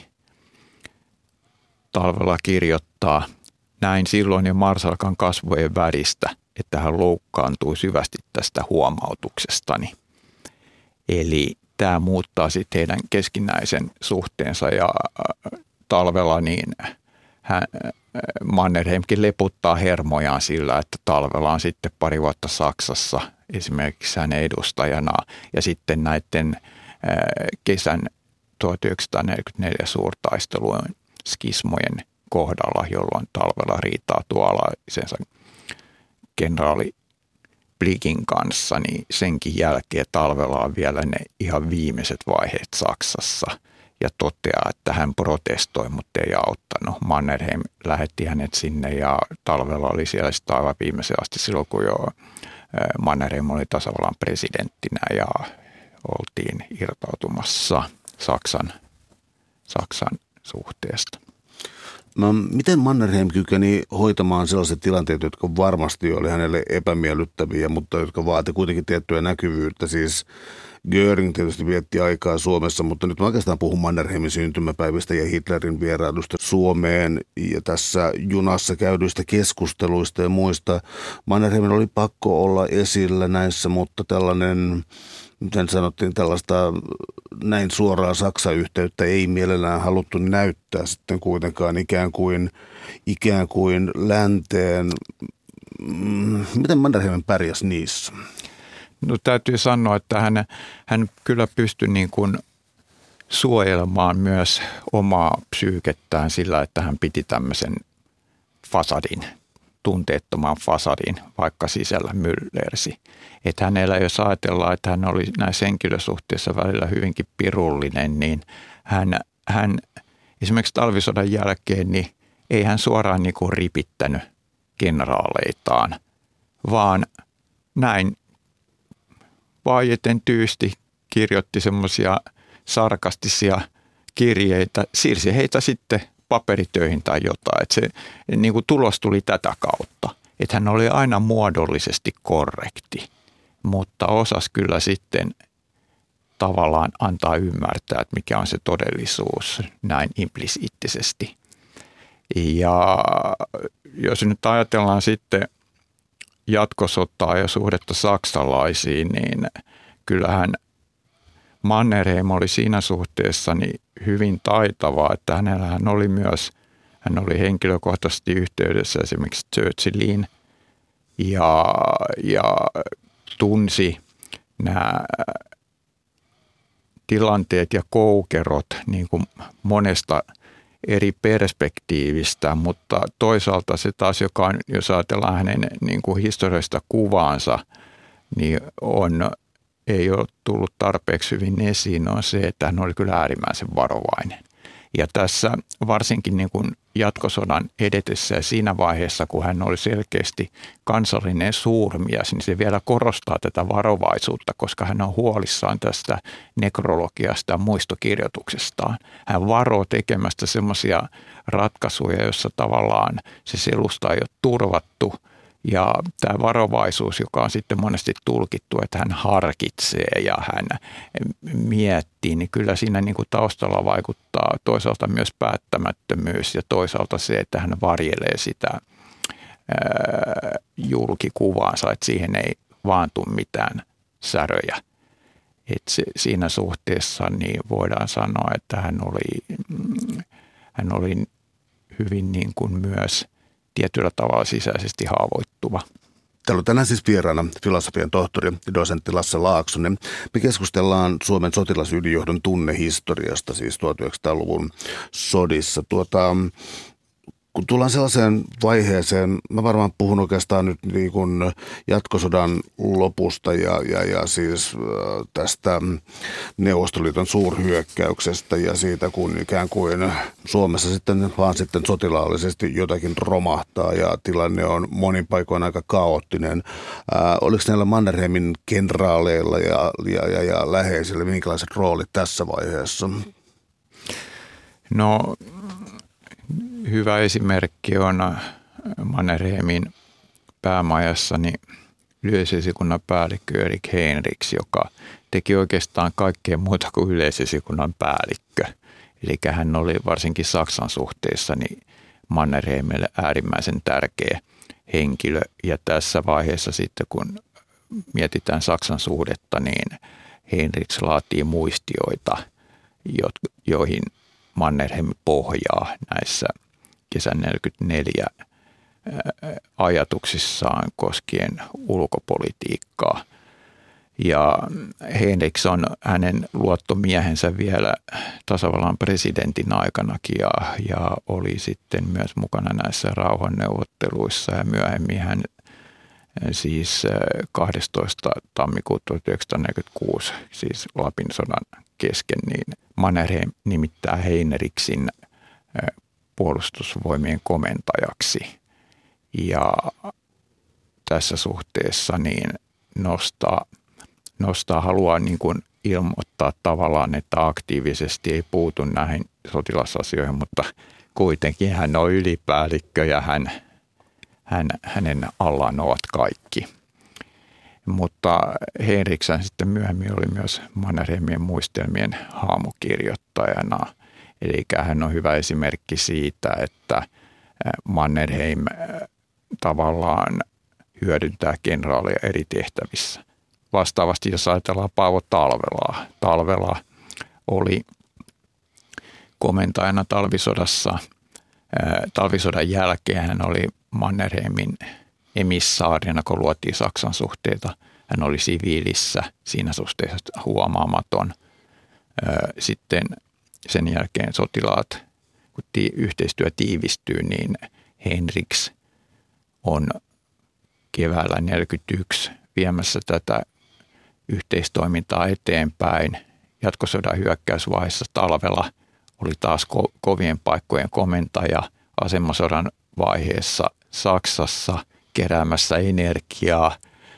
Talvela kirjoittaa näin silloin jo Marsalkan kasvojen väristä, että hän loukkaantui syvästi tästä huomautuksestani. Eli tämä muuttaa sitten heidän keskinäisen suhteensa ja Talvela niin Mannerheimkin leputtaa hermojaan sillä, että Talvela on sitten pari vuotta Saksassa esimerkiksi hänen edustajana ja sitten näiden kesän 1944 suurtaistelujen skismojen kohdalla, jolloin Talvela riitaa tuolaisensa kenraali Blikin kanssa, niin senkin jälkeen Talvela on vielä ne ihan viimeiset vaiheet Saksassa ja toteaa, että hän protestoi, mutta ei auttanut. Mannerheim lähetti hänet sinne ja Talvela oli siellä sitten aivan viimeisen asti silloin, kun jo Mannerheim oli tasavallan presidenttinä ja oltiin irtautumassa Saksan suhteesta. No, miten Mannerheim kykeni hoitamaan sellaiset tilanteet, jotka varmasti oli hänelle epämiellyttäviä, mutta jotka vaati kuitenkin tiettyä näkyvyyttä. Siis Göring tietysti vietti aikaa Suomessa, mutta nyt mä oikeastaan puhun Mannerheimin syntymäpäivistä ja Hitlerin vierailusta Suomeen ja tässä junassa käydyistä keskusteluista ja muista. Mannerheimin oli pakko olla esillä näissä, mutta tällainen, miten sanottiin, tällaista näin suoraa Saksa-yhteyttä ei mielellään haluttu näyttää sitten kuitenkaan ikään kuin länteen. Miten Mannerheim pärjäsi niissä? No, täytyy sanoa, että hän kyllä pystyi niin kuin suojelemaan myös omaa psyykettään sillä, että hän piti tämmöisen fasadin, tunteettoman fasadin, vaikka sisällä myllersi. Että hänellä, jos ajatellaan, että hän oli näissä henkilösuhteissa välillä hyvinkin pirullinen, niin hän esimerkiksi talvisodan jälkeen, niin ei hän suoraan niin kuin ripittänyt kenraaleitaan, vaan näin vaieten tyysti kirjoitti semmoisia sarkastisia kirjeitä, siirsi heitä sitten paperitöihin tai jotain. Että se niin kuin tulos tuli tätä kautta, että hän oli aina muodollisesti korrekti, mutta osasi kyllä sitten tavallaan antaa ymmärtää, että mikä on se todellisuus näin implisiittisesti. Ja jos nyt ajatellaan sitten jatkosotaa ja suhdetta saksalaisiin, niin kyllähän Mannerheim oli siinä suhteessa niin hyvin taitava, että hän oli henkilökohtaisesti yhteydessä esimerkiksi Churchilliin ja tunsi nämä tilanteet ja koukerot niin kuin monesta eri perspektiivistä, mutta toisaalta se taas, joka on, jos ajatellaan hänen niin kuin historiallista kuvaansa, niin ei ole tullut tarpeeksi hyvin esiin, on se, että hän oli kyllä äärimmäisen varovainen. Ja tässä varsinkin niin kuin jatkosodan edetessä ja siinä vaiheessa, kun hän oli selkeästi kansallinen suurmies, niin se vielä korostaa tätä varovaisuutta, koska hän on huolissaan tästä nekrologiasta ja muistokirjoituksestaan. Hän varoo tekemästä semmoisia ratkaisuja, joissa tavallaan se selusta ei ole turvattu. Ja tämä varovaisuus, joka on sitten monesti tulkittu, että hän harkitsee ja hän miettii, niin kyllä siinä niin kuin taustalla vaikuttaa toisaalta myös päättämättömyys ja toisaalta se, että hän varjelee sitä julkikuvaansa, että siihen ei vaan tule mitään säröjä. Siinä suhteessa niin voidaan sanoa, että hän oli hyvin niin kuin myös tietyllä tavalla sisäisesti haavoittuva. Täällä on tänään siis vieraana filosofian tohtori ja dosentti Lasse Laaksonen. Me keskustellaan Suomen sotilasylijohdon tunnehistoriasta, siis 1900-luvun sodissa. Kun tullaan sellaiseen vaiheeseen, mä varmaan puhun oikeastaan nyt niin kuin jatkosodan lopusta ja siis tästä Neuvostoliiton suurhyökkäyksestä ja siitä, kun ikään kuin Suomessa sitten vaan sitten sotilaallisesti jotakin romahtaa ja tilanne on monin paikoin aika kaoottinen. Oliko näillä Mannerheimin kenraaleilla ja läheisillä minkälaiset roolit tässä vaiheessa? No, hyvä esimerkki on Mannerheimin päämajassani yleisesikunnan päällikkö Erik Heinrichs, joka teki oikeastaan kaikkea muuta kuin yleisesikunnan päällikkö. Eli hän oli varsinkin Saksan suhteessa niin Mannerheimille äärimmäisen tärkeä henkilö. Ja tässä vaiheessa sitten, kun mietitään Saksan suhdetta, niin Heinrichs laatii muistioita, joihin Mannerheim pohjaa näissä kesän 1944 ajatuksissaan koskien ulkopolitiikkaa. Ja Heinrichs on hänen luottomiehensä vielä tasavallan presidentin aikanakin ja oli sitten myös mukana näissä rauhanneuvotteluissa ja myöhemmin hän siis 12. tammikuuta 1946, siis Lapin sodan kesken, niin Mannerheim nimittää Heinrichsin puolustusvoimien komentajaksi. Ja tässä suhteessa niin haluaa niin kuin ilmoittaa tavallaan, että aktiivisesti ei puutu näihin sotilasasioihin, mutta kuitenkin hän on ylipäällikkö ja hänen allaan ovat kaikki. Mutta Heinrichs sitten myöhemmin oli myös Mannerheimien muistelmien haamukirjoittajana. Eli hän on hyvä esimerkki siitä, että Mannerheim tavallaan hyödyntää kenraaleja eri tehtävissä. Vastaavasti, jos ajatellaan Paavo Talvelaa. Talvela oli komentajana talvisodassa. Talvisodan jälkeen hän oli Mannerheimin emissaarina, kun luotiin Saksan suhteita. Hän oli siviilissä, siinä suhteessa huomaamaton. Sitten sen jälkeen sotilaat, kun yhteistyö tiivistyy, niin Heinrichs on keväällä 1941 viemässä tätä yhteistoimintaa eteenpäin. Jatkosodan hyökkäysvaiheessa Talvela oli taas kovien paikkojen komentaja asemasodan vaiheessa Saksassa keräämässä energiaa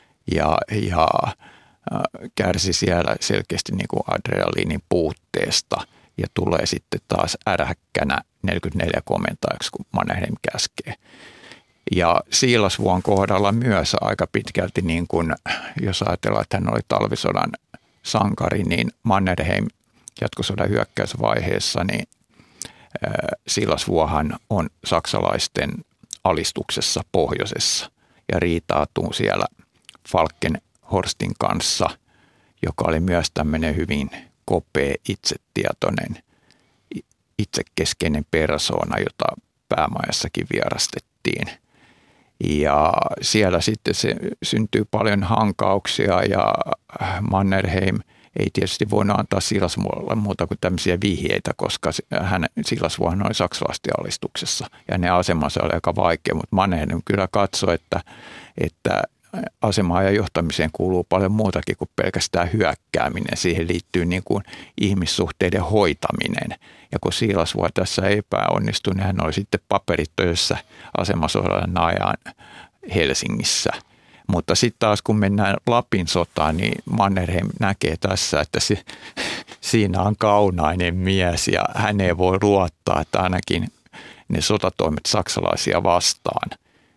ja kärsi siellä selkeästi niin kuin adrenaliinin puutteesta ja tulee sitten taas äräkkänä 44 komentajaksi, kun Mannerheim käskee. Ja Siilasvuon kohdalla myös aika pitkälti, niin kuin, jos ajatellaan, että hän oli talvisodan sankari, niin Mannerheim jatkosodan hyökkäysvaiheessa, niin Siilasvuohan on saksalaisten alistuksessa pohjoisessa ja riitautuu siellä Falkenhorstin kanssa, joka oli myös tämmöinen hyvin kopea, itsetietoinen, itsekeskeinen persoona, jota päämajassakin vierastettiin. Ja siellä sitten se syntyy paljon hankauksia ja Mannerheim ei tietysti voinut antaa Siilasvuolle muuta kuin tämmöisiä vihjeitä, koska Siilasvuohan oli saksalaisten alistuksessa ja ne asemansa oli aika vaikea, mutta Mannerheim kyllä katsoi, että asemaan ja johtamiseen kuuluu paljon muutakin kuin pelkästään hyökkääminen. Siihen liittyy niin kuin ihmissuhteiden hoitaminen. Ja kun Siilasvuo tässä epäonnistui, niin hän oli sitten paperitöissä asemasodan ajan Helsingissä. Mutta sitten taas kun mennään Lapin sotaan, niin Mannerheim näkee tässä, että siinä on kaunainen mies ja hän ei voi luottaa, että ainakin ne sotatoimet saksalaisia vastaan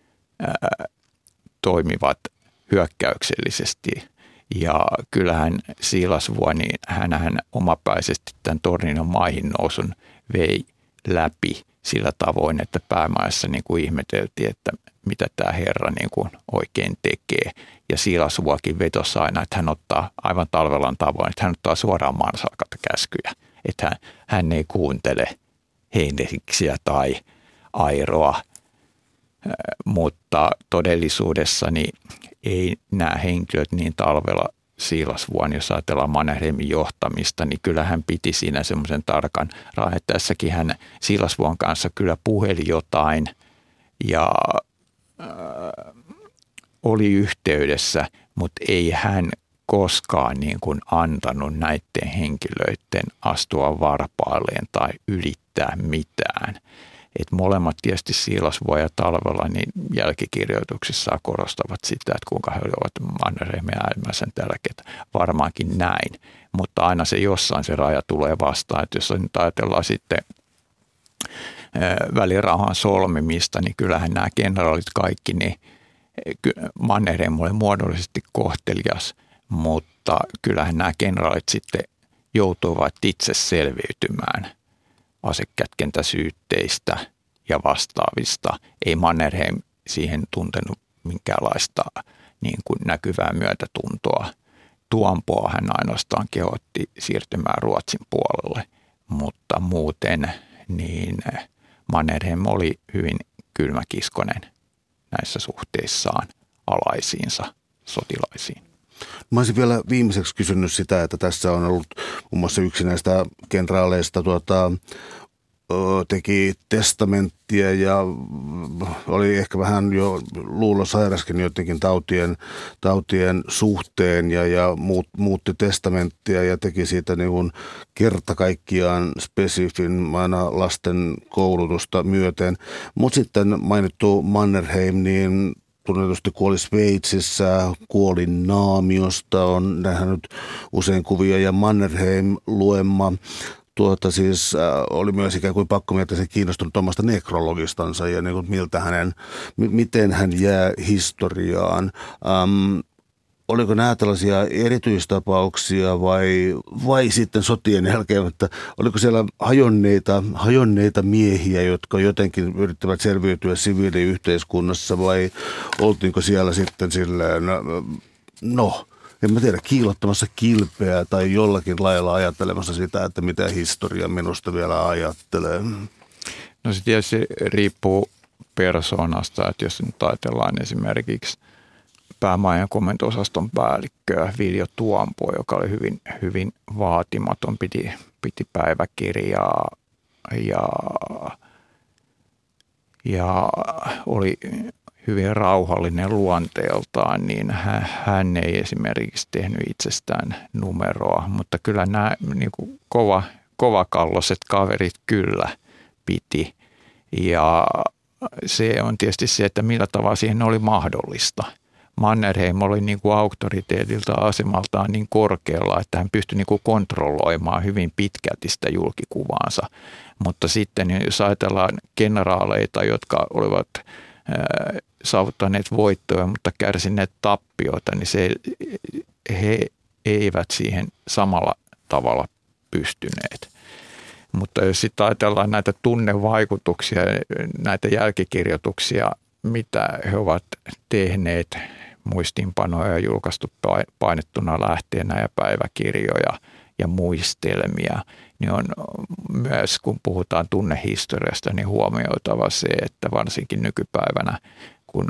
toimivat hyökkäyksellisesti. Ja kyllähän Siilasvuo, niin hän omapäisesti tämän Tornion maihin nousun vei läpi sillä tavoin, että päämajassa niin kuin ihmeteltiin, että mitä tämä herra niin kuin oikein tekee. Ja Siilasvuokin vetosi aina, että hän ottaa aivan Talvelan tavoin, että hän ottaa suoraan maansalkalta käskyjä. Että hän ei kuuntele Heinrichiä tai Airoa, mutta todellisuudessa niin ei nämä henkilöt niin Talvela Siilasvuon, jos ajatellaan Mannerheimin johtamista, niin kyllä hän piti siinä semmoisen tarkan rahan. Tässäkin hän Siilasvuon kanssa kyllä puheli jotain ja oli yhteydessä, mutta ei hän koskaan niin kuin antanut näiden henkilöiden astua varpaalleen tai ylittää mitään. Et molemmat tietysti Siilasvuo ja Talvela niin jälkikirjoituksissaan korostavat sitä, että kuinka he olivat Mannerheimin äärimmäisen tärkeitä. Varmaankin näin, mutta aina se jossain se raja tulee vastaan. Et jos nyt ajatellaan sitten välirauhan solmimista, niin kyllähän nämä kenraalit kaikki, niin Mannerheim oli muodollisesti kohtelias, mutta kyllähän nämä kenraalit sitten joutuivat itse selviytymään asekätkentäsyytteistä ja vastaavista. Ei Mannerheim siihen tuntenut minkäänlaista niin kuin näkyvää myötätuntoa. Tuompoa hän ainoastaan kehotti siirtymään Ruotsin puolelle, mutta muuten niin Mannerheim oli hyvin kylmäkiskonen näissä suhteissaan alaisiinsa sotilaisiin. Mä olisin vielä viimeiseksi kysynyt sitä, että tässä on ollut muun muassa yksi näistä kenraaleista teki testamenttia ja oli ehkä vähän jo luulosairaskin jotenkin tautien suhteen ja muutti testamenttia ja teki siitä niin kuin kerta kaikkiaan spesifin aina lasten koulutusta myöten. Mutta sitten mainittu Mannerheim, niin tunnetusti kuoli Sveitsissä, kuoli naamiosta, on nähnyt usein kuvia ja Mannerheim-luemma. Siis oli myös ikään kuin pakkomielteisen kiinnostunut omasta nekrologistansa ja niin kuin miten hän jää historiaan. Oliko nämä tällaisia erityistapauksia vai sitten sotien jälkeen, että oliko siellä hajonneita miehiä, jotka jotenkin yrittävät selviytyä siviiliyhteiskunnassa vai oltiinko siellä sitten silleen, en mä tiedä, kiillottamassa kilpeä tai jollakin lailla ajattelemassa sitä, että mitä historia minusta vielä ajattelee? No se tietysti riippuu persoonasta, että jos nyt ajatellaan esimerkiksi päämajan komento-osaston päällikköä Viljo Tuompoa, joka oli hyvin, hyvin vaatimaton, piti päiväkirjaa ja oli hyvin rauhallinen luonteeltaan, niin hän ei esimerkiksi tehnyt itsestään numeroa, mutta kyllä nämä niin kuin kovakalloiset kaverit kyllä piti. Ja se on tietysti se, että millä tavalla siihen oli mahdollista. Mannerheim oli niin kuin auktoriteetilta asemaltaan niin korkealla, että hän pystyi niin kuin kontrolloimaan hyvin pitkälti sitä julkikuvaansa. Mutta sitten jos ajatellaan kenraaleita, jotka olivat saavuttaneet voittoja, mutta kärsineet tappioita, niin he eivät siihen samalla tavalla pystyneet. Mutta jos sitten ajatellaan näitä tunnevaikutuksia, näitä jälkikirjoituksia, mitä he ovat tehneet, muistiinpanoja julkaistu painettuna lähteenä ja päiväkirjoja ja muistelmia, niin on myös, kun puhutaan tunnehistoriasta, niin huomioitava se, että varsinkin nykypäivänä, kun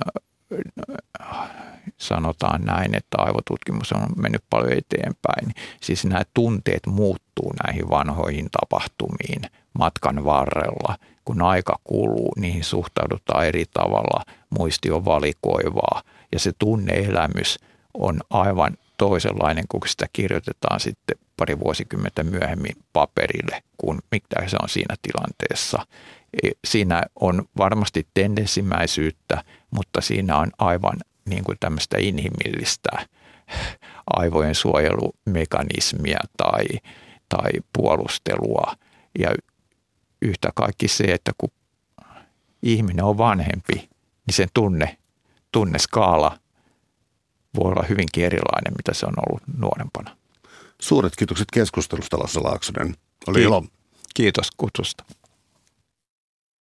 sanotaan näin, että aivotutkimus on mennyt paljon eteenpäin, niin siis nämä tunteet muuttuu näihin vanhoihin tapahtumiin matkan varrella. Kun aika kuluu, niihin suhtaudutaan eri tavalla, muisti on valikoivaa ja se tunneelämys on aivan toisenlainen, kun sitä kirjoitetaan sitten pari vuosikymmentä myöhemmin paperille, kuin mitä se on siinä tilanteessa. Siinä on varmasti tendenssimäisyyttä, mutta siinä on aivan niin kuin tämmöistä inhimillistä aivojen suojelumekanismia tai puolustelua. Ja yhtä kaikki se, että kun ihminen on vanhempi, niin sen tunneskaala voi olla hyvinkin erilainen, mitä se on ollut nuorempana. Suuret kiitokset keskustelusta, Lasse Laaksonen. Oli ilo. Kiitos kutsusta.